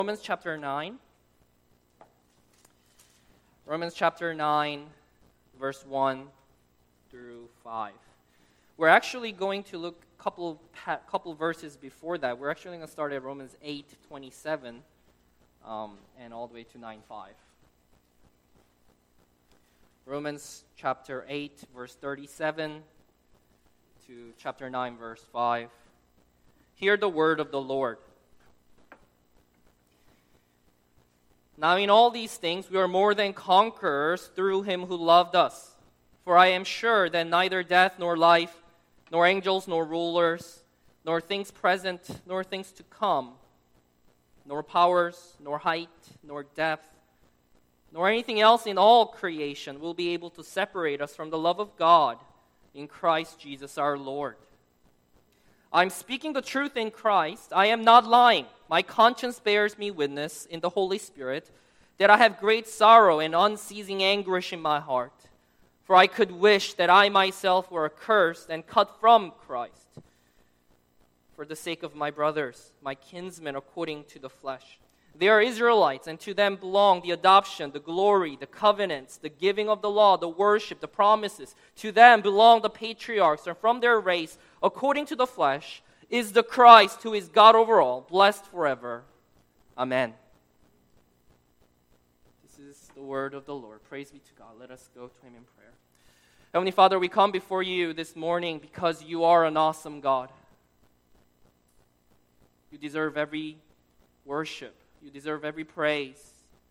Romans chapter 9. Romans chapter 9, verse 1 through 5. We're actually going to look a couple verses before that. We're actually going to start at Romans 8:27 and all the way to 9:5. Romans chapter 8, verse 37 to chapter 9, verse 5. Hear the word of the Lord. Now in all these things we are more than conquerors through him who loved us. For I am sure that neither death nor life, nor angels nor rulers, nor things present nor things to come, nor powers, nor height, nor depth, nor anything else in all creation will be able to separate us from the love of God in Christ Jesus our Lord. I'm speaking the truth in Christ. I am not lying. My conscience bears me witness in the Holy Spirit that I have great sorrow and unceasing anguish in my heart. For I could wish that I myself were accursed and cut from Christ for the sake of my brothers, my kinsmen according to the flesh. They are Israelites, and to them belong the adoption, the glory, the covenants, the giving of the law, the worship, the promises. To them belong the patriarchs, and from their race, according to the flesh, is the Christ who is God over all, blessed forever. Amen. This is the word of the Lord. Praise be to God. Let us go to him in prayer. Heavenly Father, we come before you this morning because you are an awesome God. You deserve every worship. You deserve every praise.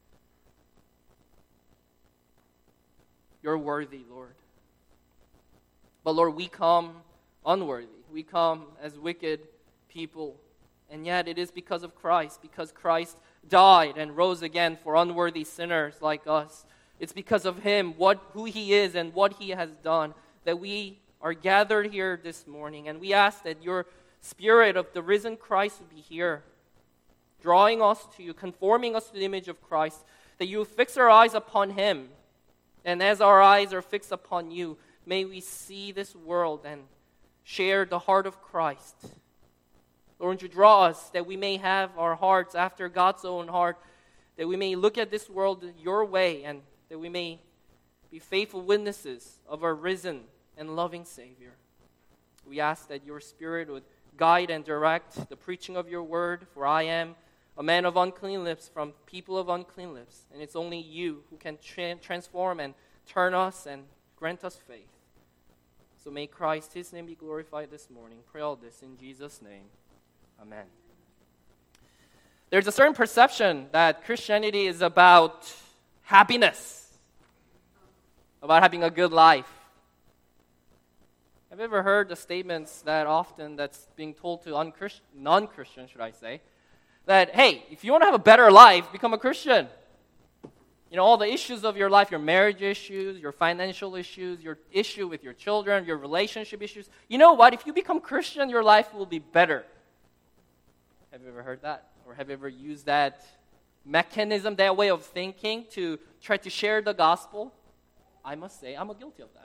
You're worthy, Lord. But Lord, we come unworthy. We come as wicked people. And yet it is because of Christ, because Christ died and rose again for unworthy sinners like us. It's because of him, who he is and what he has done, that we are gathered here this morning. And we ask that your Spirit of the risen Christ would be here, drawing us to you, conforming us to the image of Christ, that you fix our eyes upon him. And as our eyes are fixed upon you, may we see this world and share the heart of Christ. Lord, would you draw us that we may have our hearts after God's own heart, that we may look at this world your way, and that we may be faithful witnesses of our risen and loving Savior. We ask that your Spirit would guide and direct the preaching of your word, for I am a man of unclean lips from people of unclean lips, and it's only you who can transform and turn us and grant us faith. So may Christ, his name, be glorified this morning. Pray all this in Jesus' name. Amen. There's a certain perception that Christianity is about happiness, about having a good life. Have you ever heard the statements that's being told to non-Christians, should I say, that, hey, if you want to have a better life, become a Christian. You know, all the issues of your life, your marriage issues, your financial issues, your issue with your children, your relationship issues. You know what? If you become Christian, your life will be better. Have you ever heard that? Or have you ever used that mechanism, that way of thinking to try to share the gospel? I must say, I'm guilty of that.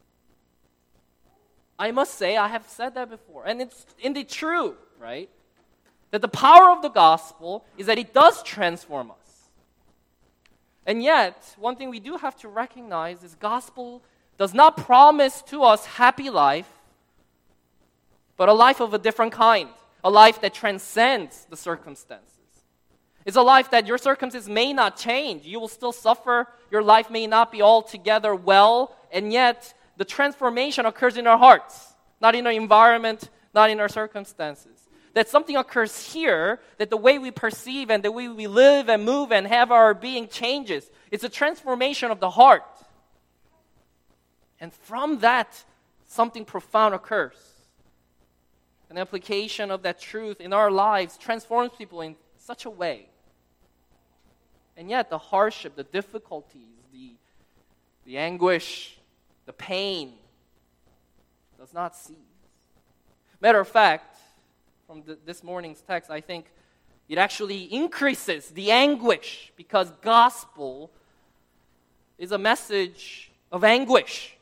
I must say, I have said that before. And it's indeed true, right? That the power of the gospel is that it does transform us. And yet, one thing we do have to recognize is gospel does not promise to us happy life, but a life of a different kind. A life that transcends the circumstances. It's a life that your circumstances may not change. You will still suffer. Your life may not be altogether well, and yet the transformation occurs in our hearts, not in our environment, not in our circumstances. That something occurs here, that the way we perceive and the way we live and move and have our being changes. It's a transformation of the heart. And from that, something profound occurs. An application of that truth in our lives transforms people in such a way. And yet the hardship, the difficulties, the anguish, the pain does not cease. Matter of fact, from this morning's text, I think it actually increases the anguish because gospel is a message of anguish.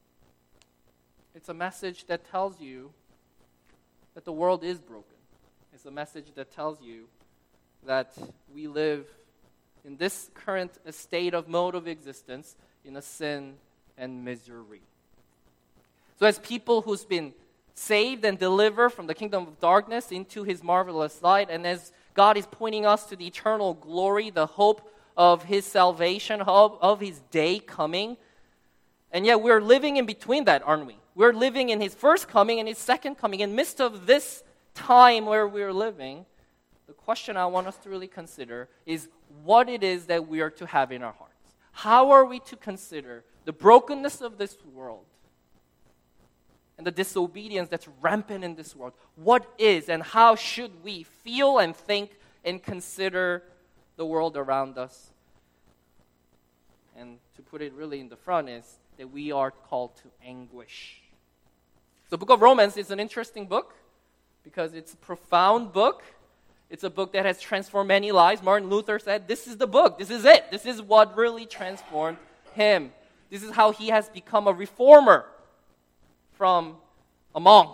It's a message that tells you that the world is broken. It's a message that tells you that we live in this current state of mode of existence in a sin and misery. So as people who's been saved and delivered from the kingdom of darkness into his marvelous light, and as God is pointing us to the eternal glory, the hope of his salvation, of his day coming, and yet we're living in between that, aren't we? We're living in his first coming and his second coming. In the midst of this time where we're living, the question I want us to really consider is what it is that we are to have in our hearts. How are we to consider the brokenness of this world and the disobedience that's rampant in this world? What is and how should we feel and think and consider the world around us? And to put it really in the front is that we are called to anguish. The book of Romans is an interesting book because it's a profound book. It's a book that has transformed many lives. Martin Luther said, this is the book. This is it. This is what really transformed him. This is how he has become a reformer from a monk.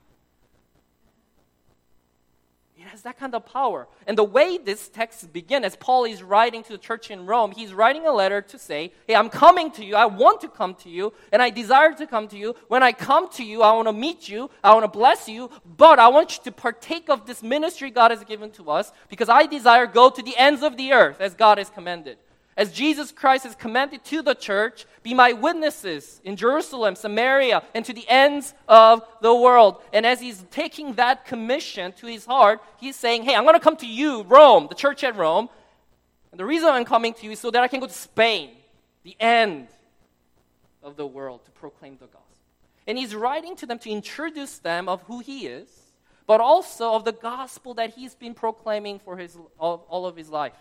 It has that kind of power. And the way this text begins, as Paul is writing to the church in Rome, he's writing a letter to say, hey, I'm coming to you. I want to come to you, and I desire to come to you. When I come to you, I want to meet you. I want to bless you, but I want you to partake of this ministry God has given to us because I desire to go to the ends of the earth as God has commanded. As Jesus Christ has commanded to the church, be my witnesses in Jerusalem, Samaria, and to the ends of the world. And as he's taking that commission to his heart, he's saying, hey, I'm going to come to you, Rome, the church at Rome. And the reason I'm coming to you is so that I can go to Spain, the end of the world, to proclaim the gospel. And he's writing to them to introduce them of who he is, but also of the gospel that he's been proclaiming for all of his life.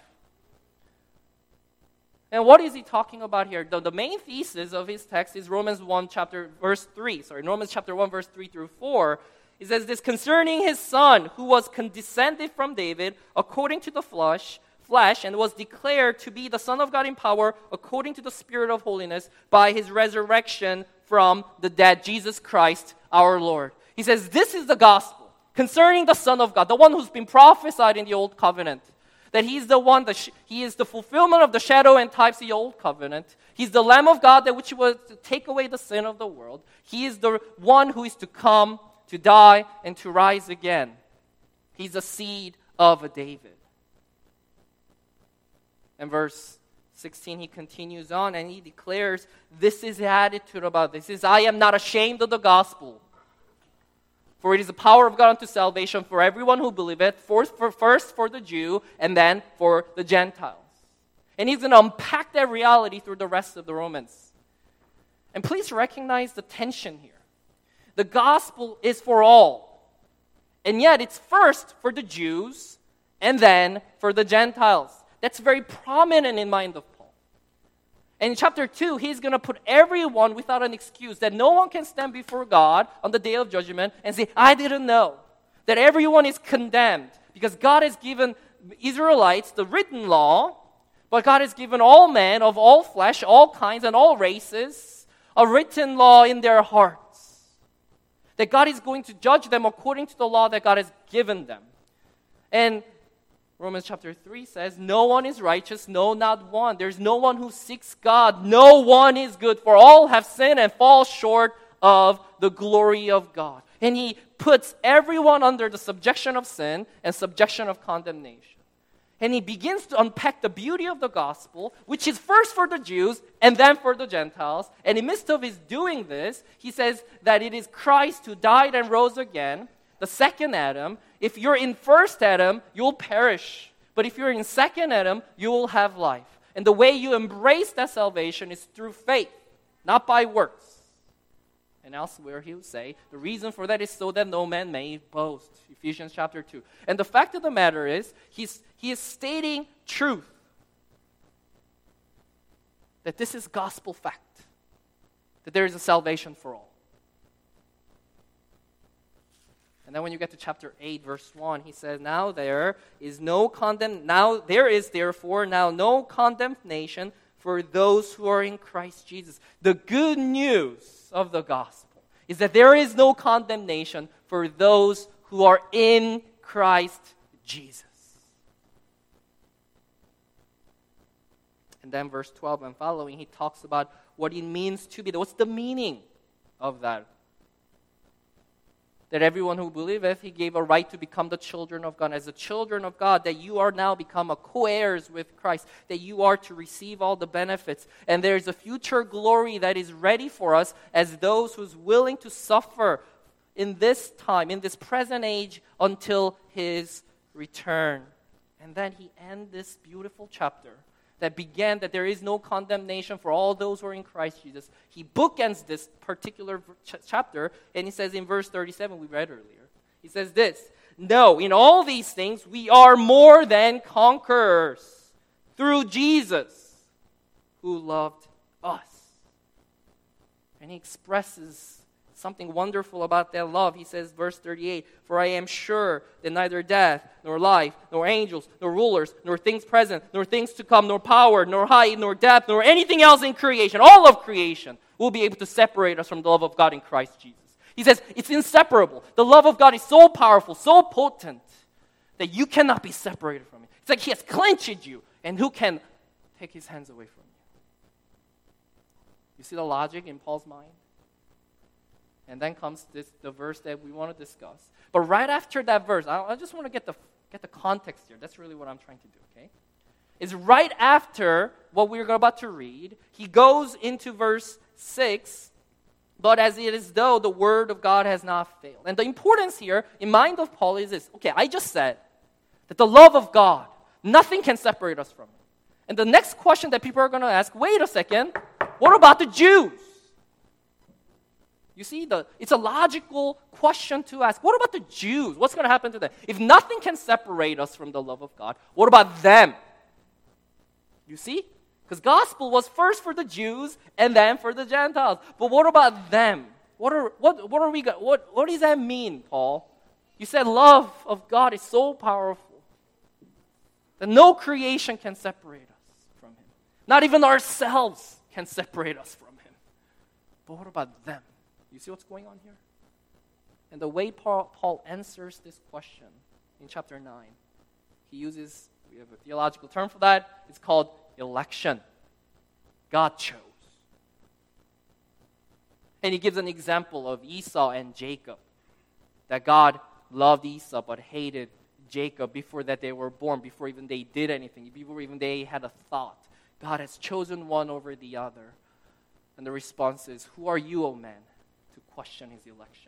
And what is he talking about here? The main thesis of his text is Romans 1 verse 3 through 4. It says this, concerning his son, who was descended from David according to the flesh, and was declared to be the Son of God in power according to the Spirit of holiness by his resurrection from the dead, Jesus Christ our Lord. He says this is the gospel concerning the Son of God, the one who's been prophesied in the Old Covenant. That he's the one, he is the fulfillment of the shadow and types of the Old Covenant. He's the Lamb of God that which was to take away the sin of the world. He is the one who is to come, to die, and to rise again. He's the seed of David. And verse 16, he continues on and he declares, this is the attitude about this. He says, I am not ashamed of the gospel. For it is the power of God unto salvation for everyone who believeth, first for the Jew, and then for the Gentiles. And he's going to unpack that reality through the rest of the Romans. And please recognize the tension here. The gospel is for all. And yet it's first for the Jews, and then for the Gentiles. That's very prominent in mind of Paul. And in chapter 2, he's going to put everyone without an excuse, that no one can stand before God on the day of judgment and say, I didn't know. That everyone is condemned because God has given Israelites the written law, but God has given all men of all flesh, all kinds and all races, a written law in their hearts. That God is going to judge them according to the law that God has given them. And Romans chapter 3 says, no one is righteous, no, not one. There's no one who seeks God. No one is good, for all have sinned and fall short of the glory of God. And he puts everyone under the subjection of sin and subjection of condemnation. And he begins to unpack the beauty of the gospel, which is first for the Jews and then for the Gentiles. And in the midst of his doing this, he says that it is Christ who died and rose again, the second Adam. If you're in first Adam, you'll perish. But if you're in second Adam, you will have life. And the way you embrace that salvation is through faith, not by works. And elsewhere he would say, the reason for that is so that no man may boast. Ephesians chapter 2. And the fact of the matter is, he is stating truth. That this is gospel fact. That there is a salvation for all. And then when you get to chapter 8, verse 1, he says, Now there is therefore now no condemnation for those who are in Christ Jesus. The good news of the gospel is that there is no condemnation for those who are in Christ Jesus. And then verse 12 and following, he talks about what it means to be. What's the meaning of that? That everyone who believeth, he gave a right to become the children of God. As the children of God, that you are now become a co-heirs with Christ, that you are to receive all the benefits. And there's a future glory that is ready for us as those who's willing to suffer in this time, in this present age, until his return. And then he ends this beautiful chapter that began that there is no condemnation for all those who are in Christ Jesus. He bookends this particular chapter, and he says in verse 37, we read earlier, he says this, "No, in all these things we are more than conquerors through Jesus who loved us." And he expresses something wonderful about that love. He says, verse 38, "For I am sure that neither death, nor life, nor angels, nor rulers, nor things present, nor things to come, nor power, nor height, nor depth, nor anything else in creation, all of creation, will be able to separate us from the love of God in Christ Jesus." He says, it's inseparable. The love of God is so powerful, so potent, that you cannot be separated from it. It's like he has clenched you, and who can take his hands away from you? You see the logic in Paul's mind? And then comes the verse that we want to discuss. But right after that verse, I just want to get the context here. That's really what I'm trying to do, okay? Is right after what we're about to read, he goes into verse 6, "But as it is though the word of God has not failed." And the importance here, in mind of Paul, is this. Okay, I just said that the love of God, nothing can separate us from it. And the next question that people are going to ask, wait a second, what about the Jews? You see, it's a logical question to ask. What about the Jews? What's going to happen to them? If nothing can separate us from the love of God, what about them? You see? Because gospel was first for the Jews and then for the Gentiles. But what about them? What does that mean, Paul? You said love of God is so powerful that no creation can separate us from him. Not even ourselves can separate us from him. But what about them? You see what's going on here? And the way Paul answers this question in chapter 9, we have a theological term for that. It's called election. God chose. And he gives an example of Esau and Jacob. That God loved Esau but hated Jacob before that they were born, before even they did anything, before even they had a thought. God has chosen one over the other. And the response is, "Who are you, O man, to question his election?"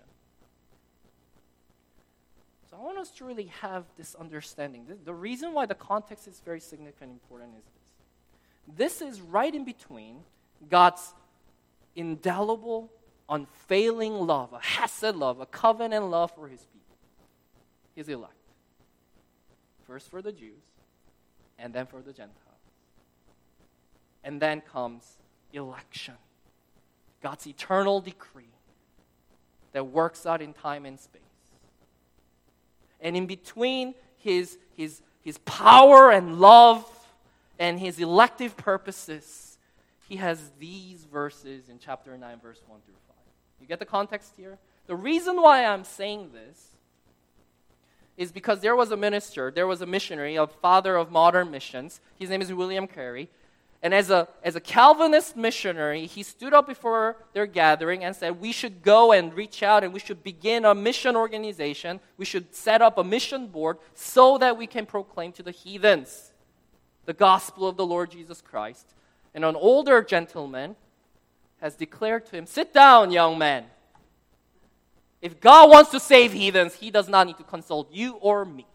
So I want us to really have this understanding. The reason why the context is very significant and important is this. This is right in between God's indelible, unfailing love, a hesed love, a covenant love for his people, his elect. First for the Jews, and then for the Gentiles. And then comes election. God's eternal decree that works out in time and space. And in between his power and love and his elective purposes, he has these verses in chapter 9, verse 1 through 5. You get the context here? The reason why I'm saying this is because there was a missionary, a father of modern missions. His name is William Carey. And as a Calvinist missionary, he stood up before their gathering and said, we should go and reach out and we should begin a mission organization. We should set up a mission board so that we can proclaim to the heathens the gospel of the Lord Jesus Christ. And an older gentleman has declared to him, "Sit down, young man. If God wants to save heathens, he does not need to consult you or me."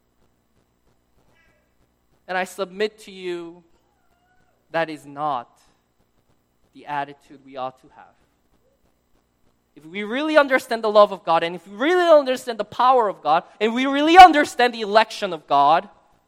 And I submit to you, that is not the attitude we ought to have. If we really understand the love of God, and if we really understand the power of God, and we really understand the election of God,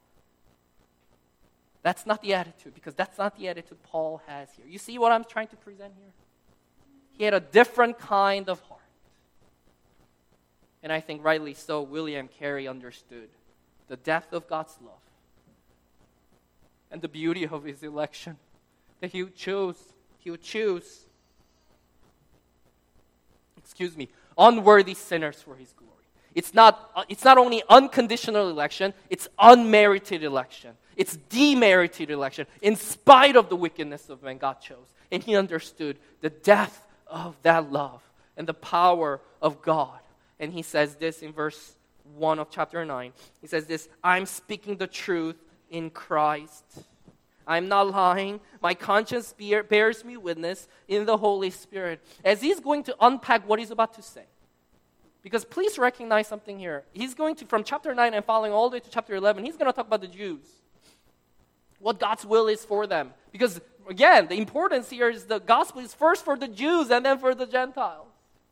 that's not the attitude, because that's not the attitude Paul has here. You see what I'm trying to present here? He had a different kind of heart. And I think rightly so, William Carey understood the depth of God's love and the beauty of his election, that he would choose unworthy sinners for his glory. It's not only unconditional election, it's unmerited election. It's demerited election. In spite of the wickedness of man, God chose. And he understood the depth of that love and the power of God. And he says this in verse 1 of chapter 9. He says this, I'm speaking the truth in Christ. I'm not lying. My conscience bears me witness in the Holy Spirit. As he's going to unpack what he's about to say. Because please recognize something here. He's going to, from chapter 9 and following all the way to chapter 11, he's going to talk about the Jews. What God's will is for them. Because, again, the importance here is the gospel is first for the Jews and then for the Gentiles.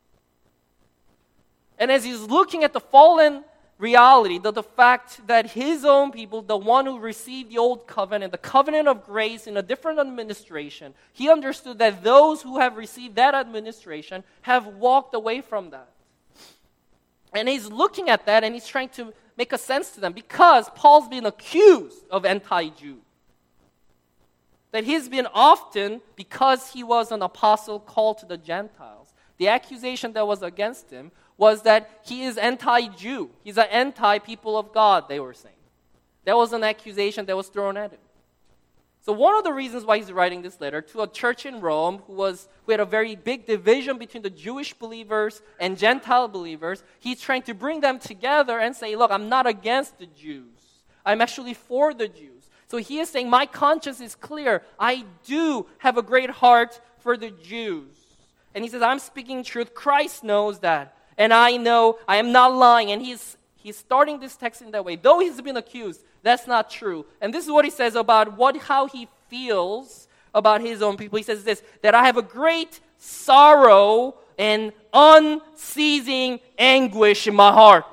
And as he's looking at the fallen reality, the fact that his own people, the one who received the old covenant, the covenant of grace in a different administration, he understood that those who have received that administration have walked away from that. And he's looking at that and he's trying to make a sense to them because Paul's been accused of anti-Jew. That he's been often, because he was an apostle called to the Gentiles, the accusation that was against him was that he is anti-Jew. He's an anti-people of God, they were saying. That was an accusation that was thrown at him. So one of the reasons why he's writing this letter to a church in Rome who had a very big division between the Jewish believers and Gentile believers, he's trying to bring them together and say, look, I'm not against the Jews. I'm actually for the Jews. So he is saying, my conscience is clear. I do have a great heart for the Jews. And he says, I'm speaking truth. Christ knows that. And I know I am not lying. And he's starting this text in that way. Though he's been accused, that's not true. And this is what he says about how he feels about his own people. He says this, that I have a great sorrow and unceasing anguish in my heart.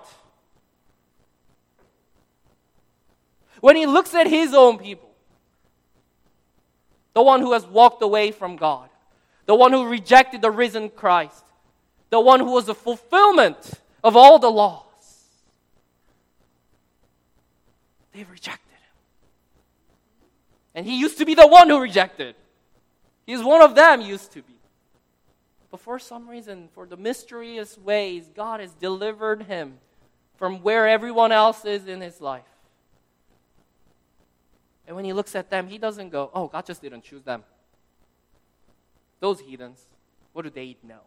When he looks at his own people, the one who has walked away from God, the one who rejected the risen Christ, the one who was the fulfillment of all the laws, they've rejected him. And he used to be the one who rejected. He's one of them, used to be. But for some reason, for the mysterious ways, God has delivered him from where everyone else is in his life. And when he looks at them, he doesn't go, oh, God just didn't choose them. Those heathens, what do they know?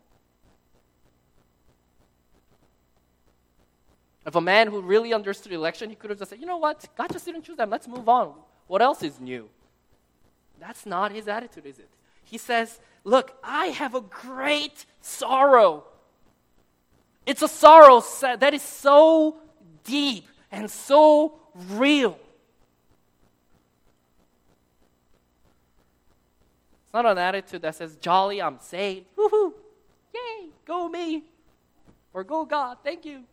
If a man who really understood election, he could have just said, you know what? God just didn't choose them. Let's move on. What else is new? That's not his attitude, is it? He says, look, I have a great sorrow. It's a sorrow that is so deep and so real. It's not an attitude that says, jolly, I'm saved. Woohoo! Yay! Go me! Or go God, thank you.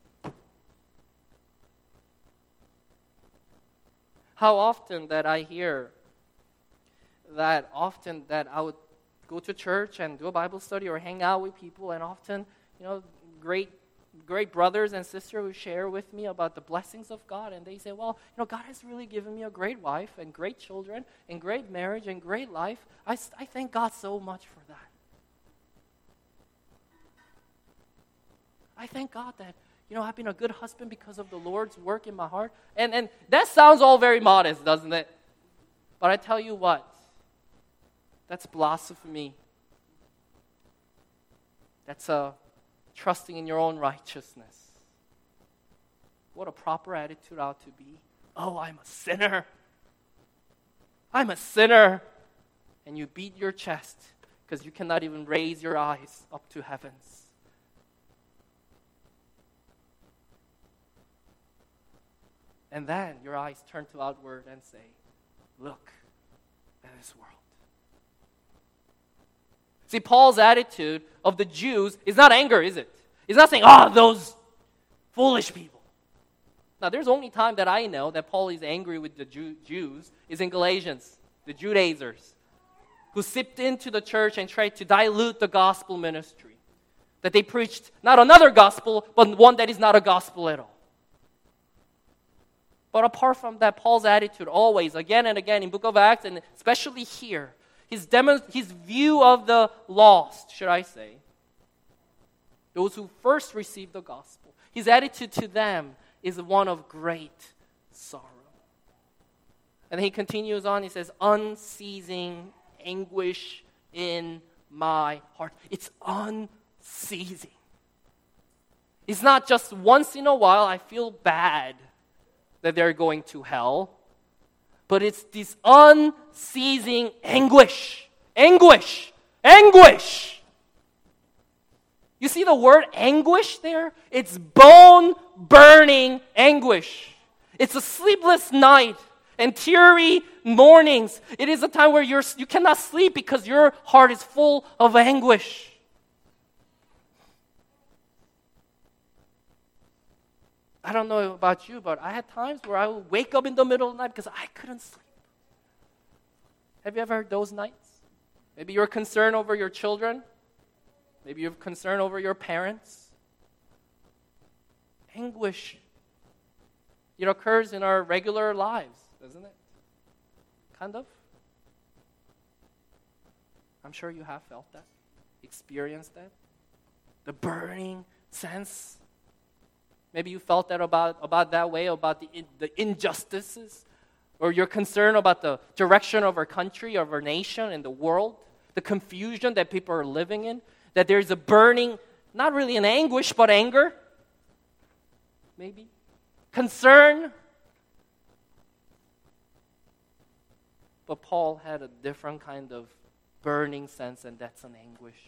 How often that I hear that I would go to church and do a Bible study or hang out with people, and often, great brothers and sisters who share with me about the blessings of God, and they say, well, God has really given me a great wife and great children and great marriage and great life. I thank God so much for that. I thank God that, I've been a good husband because of the Lord's work in my heart. And that sounds all very modest, doesn't it? But I tell you what, that's blasphemy. That's trusting in your own righteousness. What a proper attitude ought to be. Oh, I'm a sinner. I'm a sinner. And you beat your chest because you cannot even raise your eyes up to heavens. And then your eyes turn to outward and say, look at this world. See, Paul's attitude of the Jews is not anger, is it? He's not saying, those foolish people. Now, there's only time that I know that Paul is angry with the Jews is in Galatians, the Judaizers, who sipped into the church and tried to dilute the gospel ministry. That they preached not another gospel, but one that is not a gospel at all. But apart from that, Paul's attitude always, again and again in Book of Acts, and especially here, his view of the lost, should I say, those who first received the gospel, His attitude to them is one of great sorrow. And then he continues on, he says, unceasing anguish in my heart. It's unceasing. It's not just once in a while I feel bad that they're going to hell, but it's this unceasing anguish. Anguish! Anguish! You see the word anguish there? It's bone-burning anguish. It's a sleepless night and teary mornings. It is a time where you cannot sleep because your heart is full of anguish. I don't know about you, but I had times where I would wake up in the middle of the night because I couldn't sleep. Have you ever heard those nights? Maybe you're concerned over your children. Maybe you're concerned over your parents. Anguish. It occurs in our regular lives, doesn't it? Kind of. I'm sure you have felt that, experienced that. The burning sense. Maybe you felt that about that way, about the injustices, or you're concerned about the direction of our country, of our nation, and the world, the confusion that people are living in, that there's a burning, not really an anguish, but anger, maybe, concern. But Paul had a different kind of burning sense, and that's an anguish,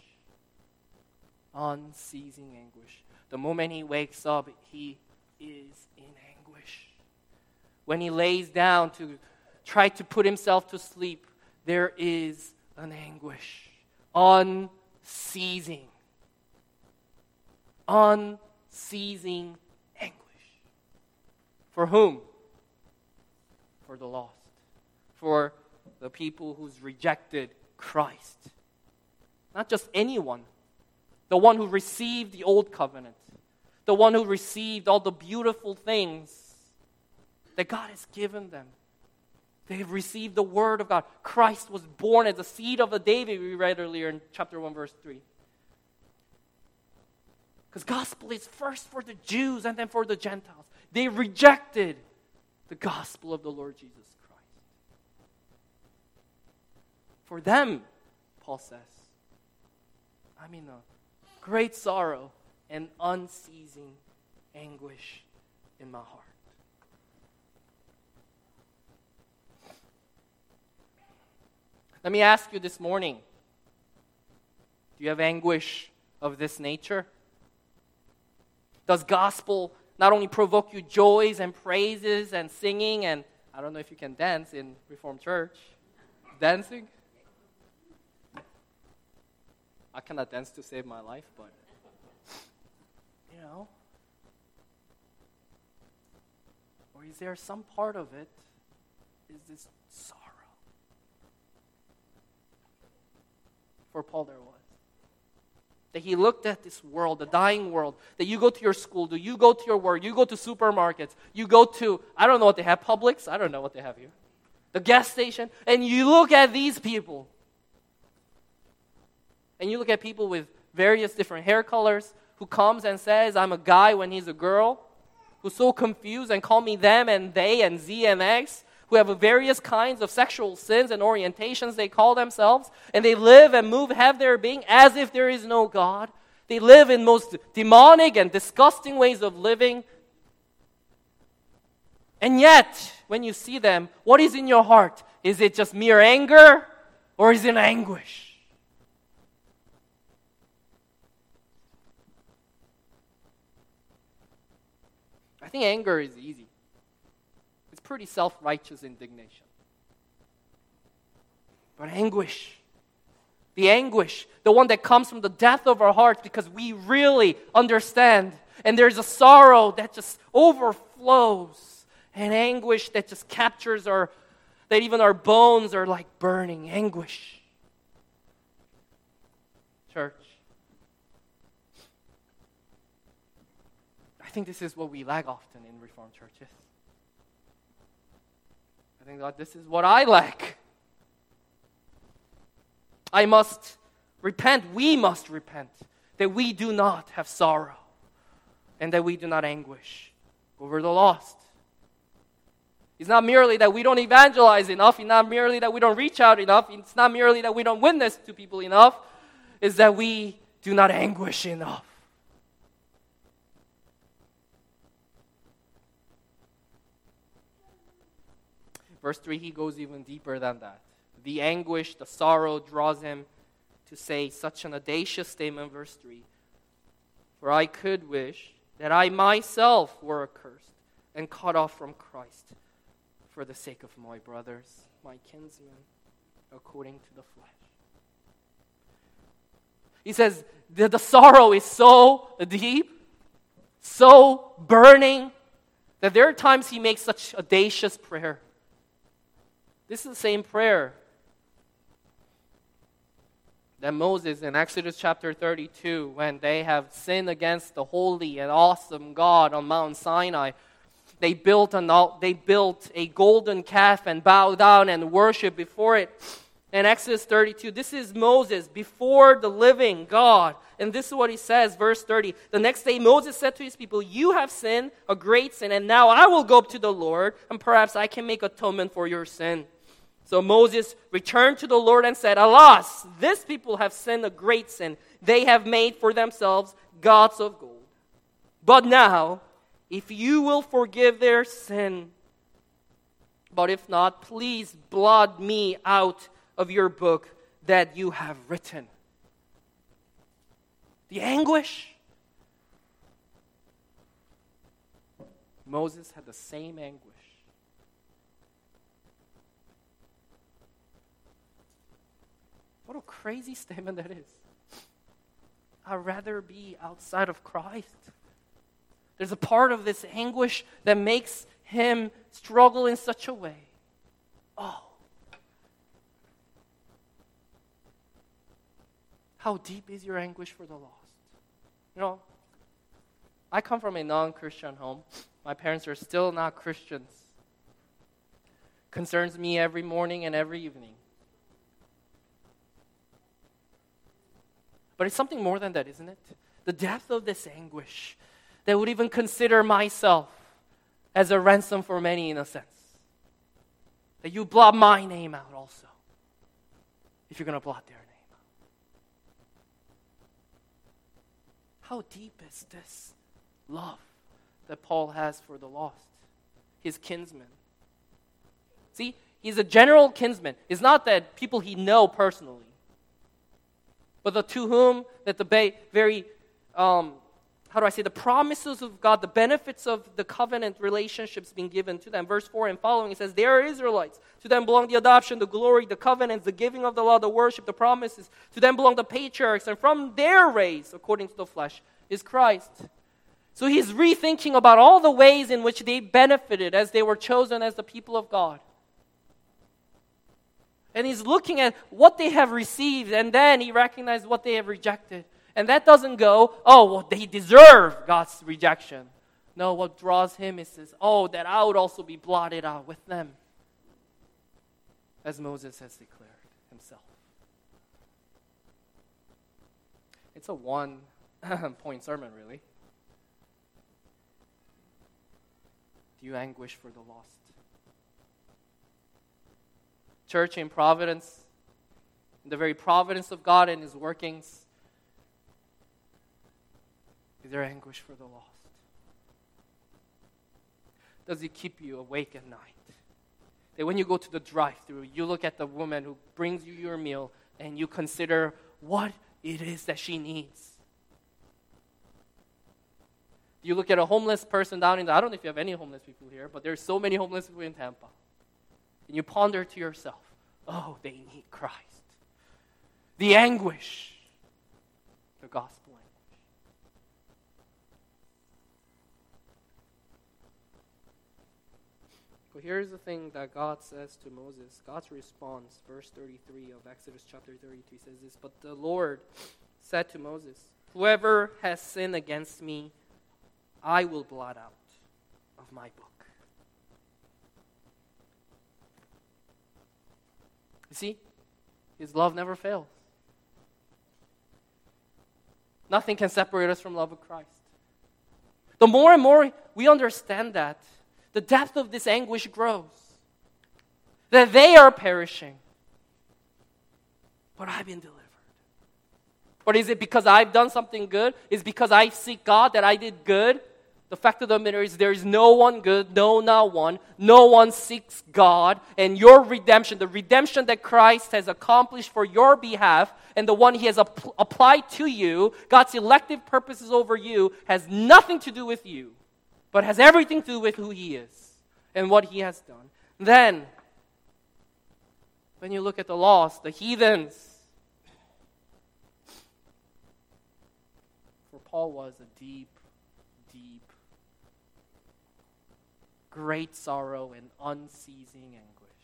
unceasing anguish. The moment he wakes up, he is in anguish. When he lays down to try to put himself to sleep, there is an anguish. Unceasing. Unceasing anguish. For whom? For the lost. For the people who's rejected Christ. Not just anyone. The one who received the old covenant. The one who received all the beautiful things that God has given them. They have received the word of God. Christ was born as the seed of David, we read earlier in chapter 1, verse 3. Because gospel is first for the Jews and then for the Gentiles. They rejected the gospel of the Lord Jesus Christ. For them, Paul says, I'm in a great sorrow and unceasing anguish in my heart. Let me ask you this morning, do you have anguish of this nature? Does gospel not only provoke you joys and praises and singing, and I don't know if you can dance in Reformed Church. Dancing? I cannot dance to save my life, but or is there some part of it is this sorrow? For Paul there was. That he looked at this world, the dying world, that you go to your school, do you go to your work, you go to supermarkets, you go to, I don't know what they have, Publix, I don't know what they have here, the gas station, and you look at these people. And you look at people with various different hair colors, who comes and says, I'm a guy when he's a girl, who's so confused and call me them and they and Z and X, who have various kinds of sexual sins and orientations they call themselves, and they live and move, have their being as if there is no God. They live in most demonic and disgusting ways of living. And yet, when you see them, what is in your heart? Is it just mere anger or is it anguish? I think anger is easy. It's pretty self-righteous indignation. But anguish, the one that comes from the depth of our hearts because we really understand, and there's a sorrow that just overflows, and anguish that just captures that even our bones are like burning, anguish. Church, I think this is what we lack often in Reformed churches. I think that this is what I lack. I must repent, we must repent, that we do not have sorrow, and that we do not anguish over the lost. It's not merely that we don't evangelize enough. It's not merely that we don't reach out enough. It's not merely that we don't witness to people enough. It's that we do not anguish enough. Verse 3, he goes even deeper than that. The anguish, the sorrow draws him to say such an audacious statement, verse 3. For I could wish that I myself were accursed and cut off from Christ for the sake of my brothers, my kinsmen, according to the flesh. He says the sorrow is so deep, so burning, that there are times he makes such audacious prayer. This is the same prayer that Moses in Exodus chapter 32, when they have sinned against the holy and awesome God on Mount Sinai, they built a golden calf and bowed down and worshiped before it. In Exodus 32, this is Moses before the living God. And this is what he says, verse 30. The next day Moses said to his people, you have sinned, a great sin, and now I will go up to the Lord, and perhaps I can make atonement for your sin. So Moses returned to the Lord and said, alas, this people have sinned a great sin. They have made for themselves gods of gold. But now, if you will forgive their sin, but if not, please blot me out of your book that you have written. The anguish. Moses had the same anguish. What a crazy statement that is. I'd rather be outside of Christ. There's a part of this anguish that makes him struggle in such a way. Oh. How deep is your anguish for the lost? You know, I come from a non-Christian home. My parents are still not Christians. Concerns me every morning and every evening. But it's something more than that, isn't it? The depth of this anguish that would even consider myself as a ransom for many in a sense. That you blot my name out also, if you're going to blot their name out. How deep is this love that Paul has for the lost, his kinsmen? See, he's a general kinsman. It's not that people he know personally, but to whom that the very, the promises of God, the benefits of the covenant relationships being given to them. Verse 4 and following, it says, they are Israelites. To them belong the adoption, the glory, the covenants, the giving of the law, the worship, the promises. To them belong the patriarchs, and from their race, according to the flesh, is Christ. So he's rethinking about all the ways in which they benefited as they were chosen as the people of God. And he's looking at what they have received, and then he recognizes what they have rejected. And that doesn't go, oh, well, they deserve God's rejection. No, what draws him is this, oh, that I would also be blotted out with them, as Moses has declared himself. It's a one-point sermon, really. Do you anguish for the lost? Church in Providence, in the very providence of God and his workings, is there anguish for the lost? Does it keep you awake at night? That when you go to the drive-thru, you look at the woman who brings you your meal and you consider what it is that she needs. You look at a homeless person down I don't know if you have any homeless people here, but there's so many homeless people in Tampa. And you ponder to yourself, oh, they need Christ. The anguish, the gospel anguish. But here's the thing that God says to Moses. God's response, verse 33 of Exodus chapter 32 says this, but the Lord said to Moses, whoever has sinned against me, I will blot out of my book. You see, his love never fails. Nothing can separate us from love of Christ. the more and more we understand that, the depth of this anguish grows. That they are perishing, but I've been delivered. But is it because I've done something good? Is it because I seek God that I did good? The fact of the matter is there is no one good, no, not one. No one seeks God. And your redemption, the redemption that Christ has accomplished for your behalf, and the one He has applied to you, God's elective purposes over you, has nothing to do with you, but has everything to do with who He is and what He has done. Then, when you look at the lost, the heathens, for Paul was a deep, great sorrow and unceasing anguish.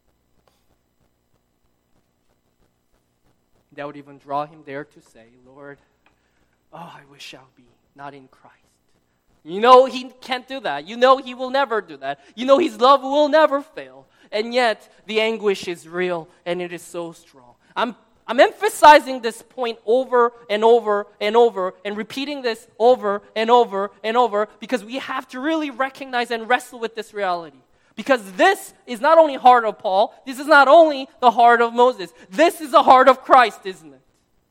That would even draw him there to say, Lord, I wish I would be not in Christ. You know he can't do that. You know he will never do that. You know his love will never fail. And yet, the anguish is real and it is so strong. I'm emphasizing this point over and over and over and repeating this over and over and over because we have to really recognize and wrestle with this reality. Because this is not only heart of Paul, this is not only the heart of Moses. This is the heart of Christ, isn't it?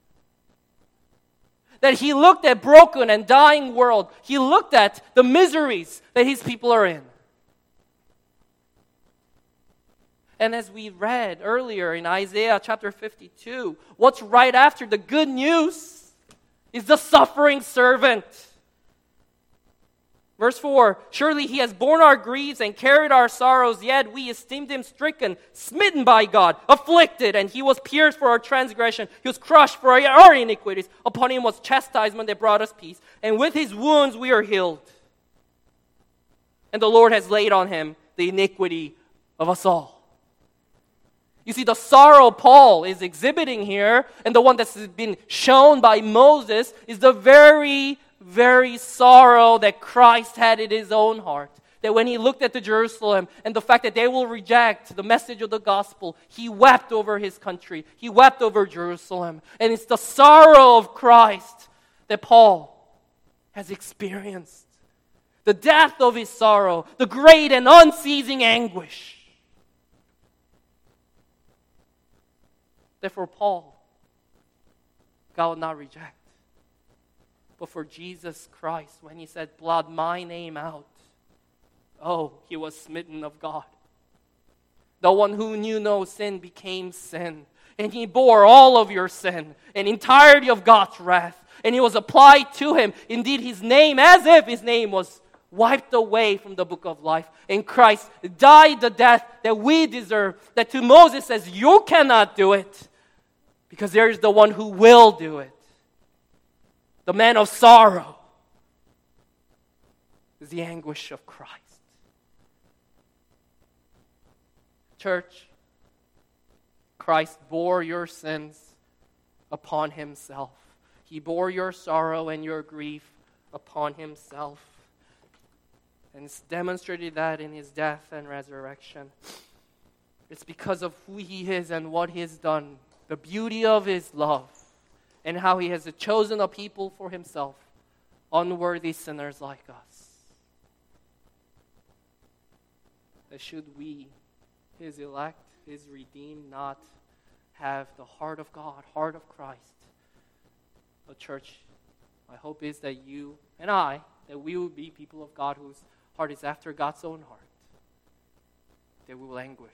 That he looked at broken and dying world. He looked at the miseries that his people are in. And as we read earlier in Isaiah chapter 52, what's right after the good news is the suffering servant. Verse 4, surely he has borne our griefs and carried our sorrows, yet we esteemed him stricken, smitten by God, afflicted, and he was pierced for our transgression. He was crushed for our iniquities. Upon him was chastisement that brought us peace, and with his wounds we are healed. And the Lord has laid on him the iniquity of us all. You see, the sorrow Paul is exhibiting here, and the one that's been shown by Moses, is the very, very sorrow that Christ had in his own heart. That when he looked at the Jerusalem and the fact that they will reject the message of the gospel, he wept over his country. He wept over Jerusalem. And it's the sorrow of Christ that Paul has experienced. The depth of his sorrow, the great and unceasing anguish. That for Paul, God would not reject. But for Jesus Christ, when he said, blot my name out, he was smitten of God. The one who knew no sin became sin. And he bore all of your sin, an entirety of God's wrath. And it was applied to him. Indeed, his name, as if his name was wiped away from the book of life. And Christ died the death that we deserve. That to Moses says, you cannot do it. Because there is the one who will do it. The man of sorrow is the anguish of Christ. Church, Christ bore your sins upon himself. He bore your sorrow and your grief upon himself. And demonstrated that in his death and resurrection. It's because of who he is and what he has done. The beauty of his love and how he has chosen a people for himself, unworthy sinners like us. That should we, his elect, his redeemed, not have the heart of God, heart of Christ. But church, my hope is that you and I, that we will be people of God whose heart is after God's own heart. That we will anguish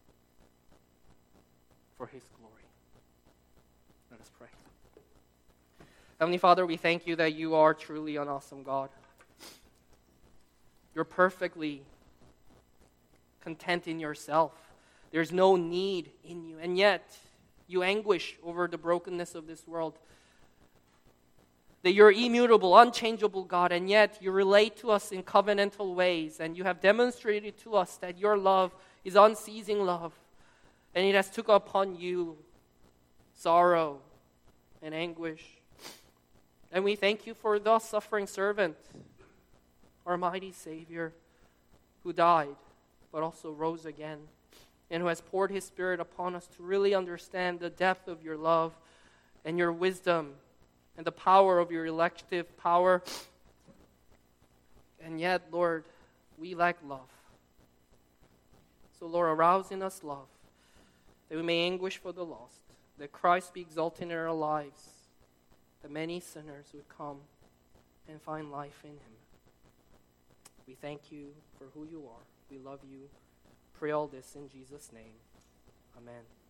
for his glory. Let us pray. Heavenly Father, we thank you that you are truly an awesome God. You're perfectly content in yourself. There's no need in you. And yet, you anguish over the brokenness of this world. That you're immutable, unchangeable God, and yet you relate to us in covenantal ways. And you have demonstrated to us that your love is unceasing love. And it has took upon you sorrow and anguish. And we thank you for the suffering servant, our mighty Savior, who died, but also rose again, and who has poured his Spirit upon us to really understand the depth of your love and your wisdom and the power of your elective power And yet, Lord, we lack love. So, Lord, arouse in us love, that we may anguish for the lost, that Christ be exalted in our lives, that many sinners would come and find life in him. We thank you for who you are. We love you. Pray all this in Jesus' name. Amen.